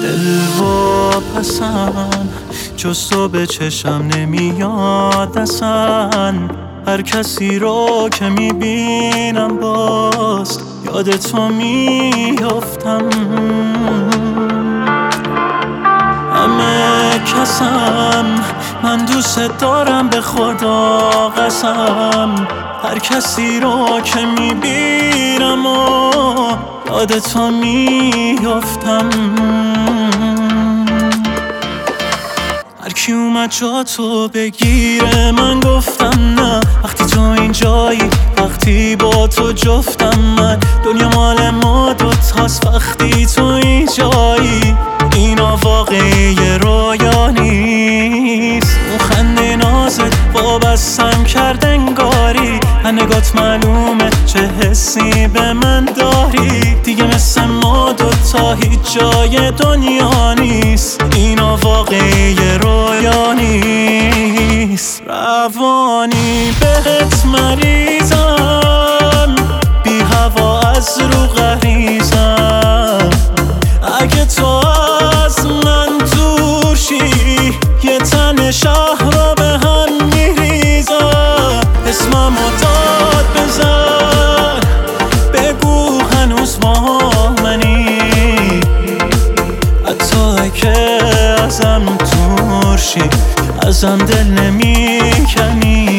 دل و پسم جز تو به چشم نمیاد اصلا. هر کسی رو که میبینم باز یاد تو میافتم. همه کسم من دوست دارم به خدا قسم. هر کسی رو که میبینم و یاد تو میافتم. هر کی اومد جا تو بگیره من گفتم نه. وقتی تو اینجایی وقتی با تو جفتم من. دنیا مال ما دوتاست وقتی تو اینجایی. اینا واقعی رویا نیست. اون خنده نازت وابستم کرد انگاری. نگات معلومه چه حسی به من داری. دیگه مثل ما دوتا هیچ جای دنیا نیست. اینا واقعی رویا نیست. روانی بهت مریضم، بی هوا از رو غریزم. اگه تو از من دور شی یه تن شهر رو به هم میریزم. اسممو داد بزن بگو هنوز با منی. حتی اگه ازم دور شی ازم دل نمیکنی.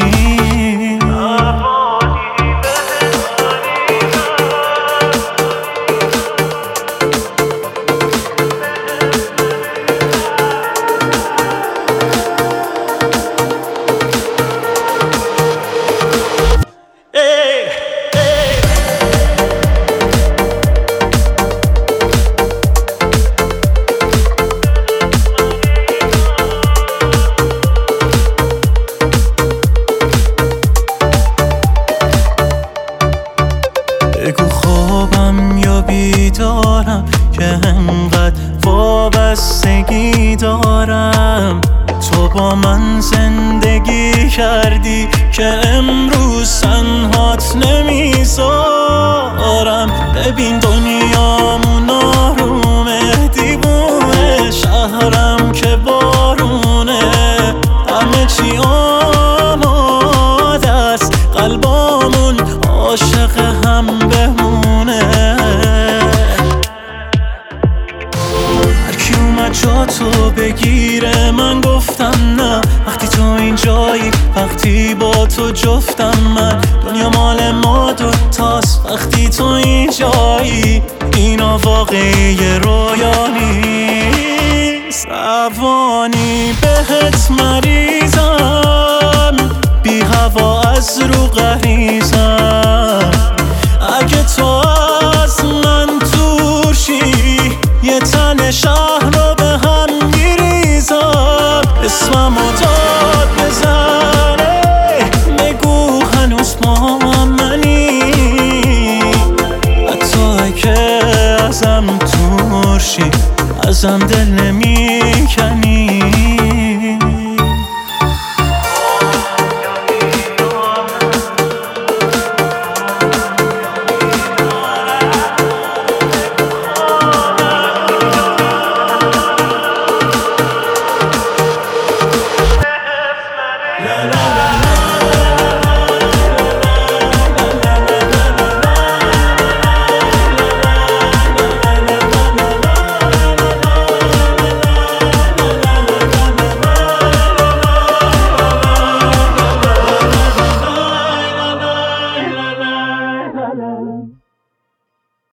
بگو خوابم یا بیدارم که انقدر وابستگی دارم. تو با من زندگی کردی که امروز تنهات نمیذارم. ببین دنیامون آرومه، دیوونه شهرم که بارونه. همه چی آماده است، قلبامون عاشق هم بمونه. هر کی اومد جا تو بگیره من گفتم نه. وقتی تو اینجایی وقتی با تو جفتم من. دنیا مال ما دوتاست وقتی تو اینجایی. اینا واقعی رویا نیست. روانی بهت مریضم، بی هوا از رو غریزم. اگه تو از من دور شی یه تن شهر رو به هم میریزم. اسممو داد بزنه بگو هنوز با منی. حتی اگه ازم دور شی ازم دل نمیکنی.